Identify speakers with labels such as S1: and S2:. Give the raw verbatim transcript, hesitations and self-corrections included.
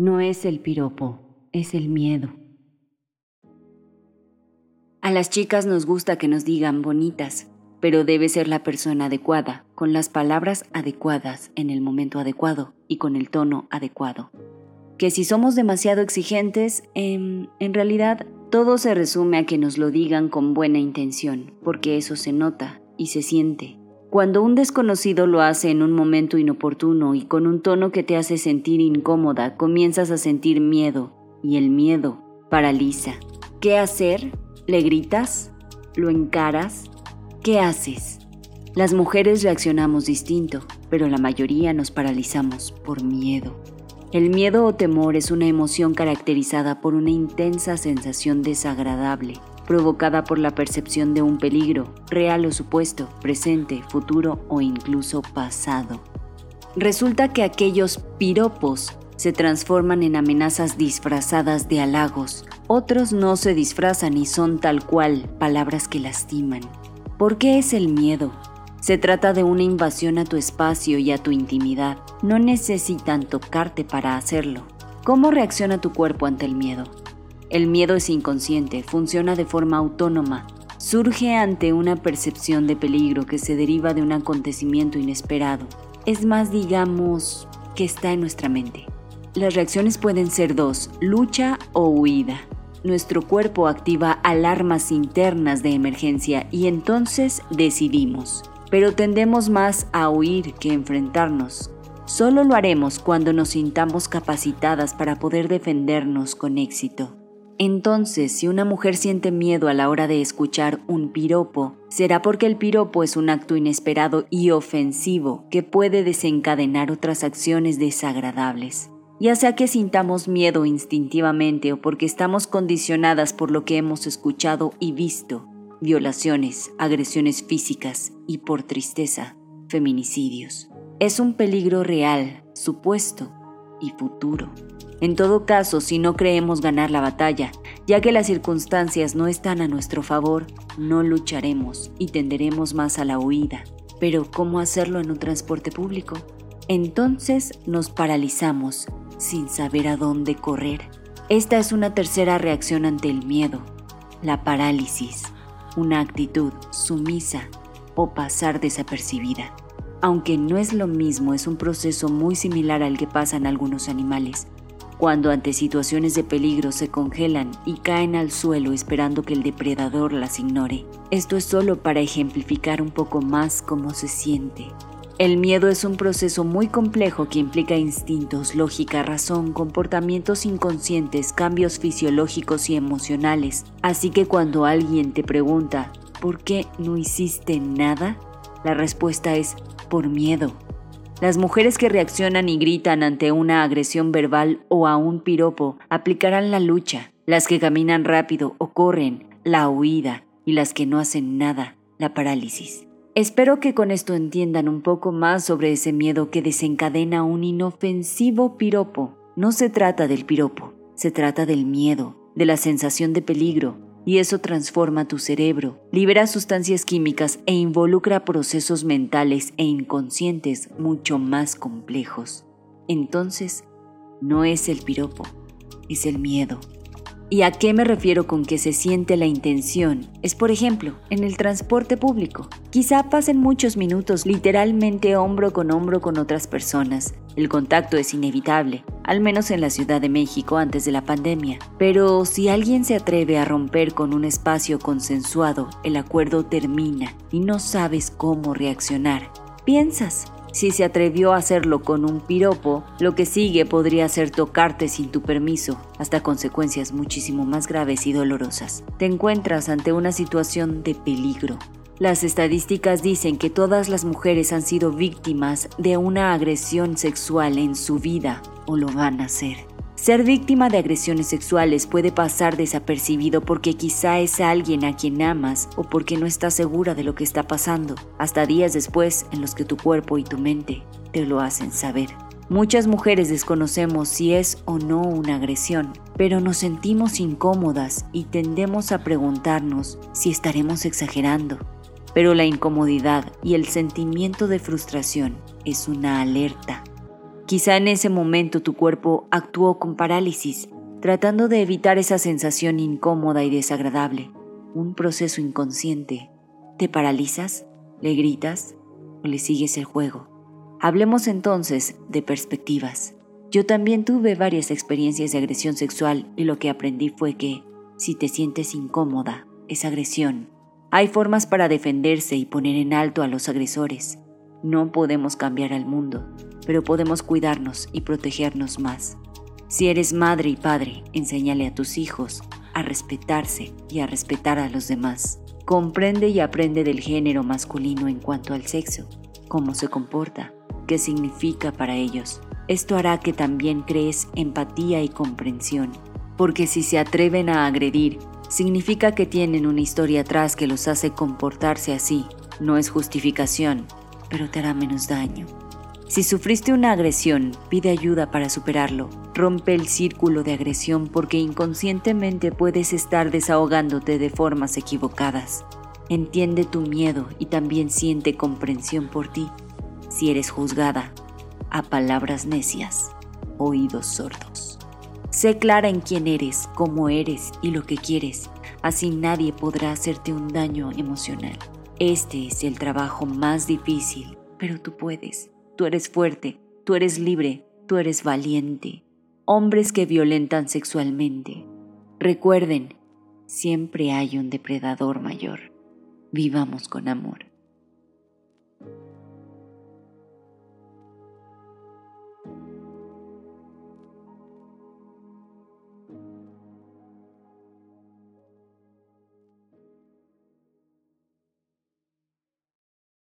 S1: No es el piropo, es el miedo. A las chicas nos gusta que nos digan bonitas, pero debe ser la persona adecuada, con las palabras adecuadas en el momento adecuado y con el tono adecuado. Que si somos demasiado exigentes, eh, en realidad todo se resume a que nos lo digan con buena intención, porque eso se nota y se siente. Cuando un desconocido lo hace en un momento inoportuno y con un tono que te hace sentir incómoda, comienzas a sentir miedo, y el miedo paraliza. ¿Qué hacer? ¿Le gritas? ¿Lo encaras? ¿Qué haces? Las mujeres reaccionamos distinto, pero la mayoría nos paralizamos por miedo. El miedo o temor es una emoción caracterizada por una intensa sensación desagradable, provocada por la percepción de un peligro, real o supuesto, presente, futuro o incluso pasado. Resulta que aquellos piropos se transforman en amenazas disfrazadas de halagos. Otros no se disfrazan y son tal cual, palabras que lastiman. ¿Por qué es el miedo? Se trata de una invasión a tu espacio y a tu intimidad. No necesitan tocarte para hacerlo. ¿Cómo reacciona tu cuerpo ante el miedo? El miedo es inconsciente, funciona de forma autónoma. Surge ante una percepción de peligro que se deriva de un acontecimiento inesperado. Es más, digamos, que está en nuestra mente. Las reacciones pueden ser dos, lucha o huida. Nuestro cuerpo activa alarmas internas de emergencia y entonces decidimos. Pero tendemos más a huir que enfrentarnos. Solo lo haremos cuando nos sintamos capacitadas para poder defendernos con éxito. Entonces, si una mujer siente miedo a la hora de escuchar un piropo, será porque el piropo es un acto inesperado y ofensivo que puede desencadenar otras acciones desagradables. Ya sea que sintamos miedo instintivamente o porque estamos condicionadas por lo que hemos escuchado y visto, violaciones, agresiones físicas y, por tristeza, feminicidios. Es un peligro real, supuesto y futuro. En todo caso, si no creemos ganar la batalla, ya que las circunstancias no están a nuestro favor, no lucharemos y tenderemos más a la huida. Pero, ¿cómo hacerlo en un transporte público? Entonces nos paralizamos, sin saber a dónde correr. Esta es una tercera reacción ante el miedo, la parálisis, una actitud sumisa o pasar desapercibida. Aunque no es lo mismo, es un proceso muy similar al que pasa en algunos animales, cuando ante situaciones de peligro se congelan y caen al suelo esperando que el depredador las ignore. Esto es solo para ejemplificar un poco más cómo se siente. El miedo es un proceso muy complejo que implica instintos, lógica, razón, comportamientos inconscientes, cambios fisiológicos y emocionales. Así que cuando alguien te pregunta ¿por qué no hiciste nada?, la respuesta es por miedo. Las mujeres que reaccionan y gritan ante una agresión verbal o a un piropo aplicarán la lucha. Las que caminan rápido o corren, la huida, y las que no hacen nada, la parálisis. Espero que con esto entiendan un poco más sobre ese miedo que desencadena un inofensivo piropo. No se trata del piropo, se trata del miedo, de la sensación de peligro, y eso transforma tu cerebro, libera sustancias químicas e involucra procesos mentales e inconscientes mucho más complejos. Entonces, no es el piropo, es el miedo. ¿Y a qué me refiero con que se siente la intención? Es, por ejemplo, en el transporte público. Quizá pasen muchos minutos literalmente hombro con hombro con otras personas. El contacto es inevitable, al menos en la Ciudad de México antes de la pandemia. Pero si alguien se atreve a romper con un espacio consensuado, el acuerdo termina y no sabes cómo reaccionar. Piensas, si se atrevió a hacerlo con un piropo, lo que sigue podría ser tocarte sin tu permiso, hasta consecuencias muchísimo más graves y dolorosas. Te encuentras ante una situación de peligro. Las estadísticas dicen que todas las mujeres han sido víctimas de una agresión sexual en su vida o lo van a ser. Ser víctima de agresiones sexuales puede pasar desapercibido porque quizá es alguien a quien amas o porque no estás segura de lo que está pasando, hasta días después en los que tu cuerpo y tu mente te lo hacen saber. Muchas mujeres desconocemos si es o no una agresión, pero nos sentimos incómodas y tendemos a preguntarnos si estaremos exagerando. Pero la incomodidad y el sentimiento de frustración es una alerta. Quizá en ese momento tu cuerpo actuó con parálisis, tratando de evitar esa sensación incómoda y desagradable, un proceso inconsciente. ¿Te paralizas? ¿Le gritas? ¿O le sigues el juego? Hablemos entonces de perspectivas. Yo también tuve varias experiencias de agresión sexual y lo que aprendí fue que, si te sientes incómoda, es agresión. Hay formas para defenderse y poner en alto a los agresores. No podemos cambiar al mundo, pero podemos cuidarnos y protegernos más. Si eres madre y padre, enséñale a tus hijos a respetarse y a respetar a los demás. Comprende y aprende del género masculino en cuanto al sexo, cómo se comporta, qué significa para ellos. Esto hará que también crees empatía y comprensión, porque si se atreven a agredir, significa que tienen una historia atrás que los hace comportarse así. No es justificación, pero te hará menos daño. Si sufriste una agresión, pide ayuda para superarlo. Rompe el círculo de agresión porque inconscientemente puedes estar desahogándote de formas equivocadas. Entiende tu miedo y también siente comprensión por ti. Si eres juzgada, a palabras necias, oídos sordos. Sé clara en quién eres, cómo eres y lo que quieres. Así nadie podrá hacerte un daño emocional. Este es el trabajo más difícil, pero tú puedes. Tú eres fuerte, tú eres libre, tú eres valiente. Hombres que violentan sexualmente. Recuerden, siempre hay un depredador mayor. Vivamos con amor.